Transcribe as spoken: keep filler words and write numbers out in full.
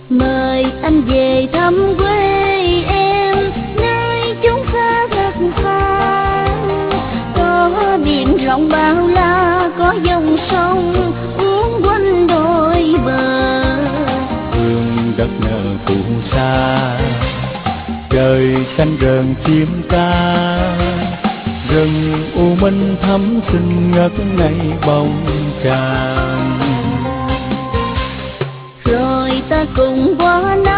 Mời anh về thăm quê em, nơi chốn xa thật xa. Có biển rộng bao la, có dòng sông uốn quanh đôi bờ. Hương đất nở phù sa, trời xanh rờn chim ca. Rừng u minh thắm xinh ngất ngây bóng tràm. Rồi ta cùng qua năm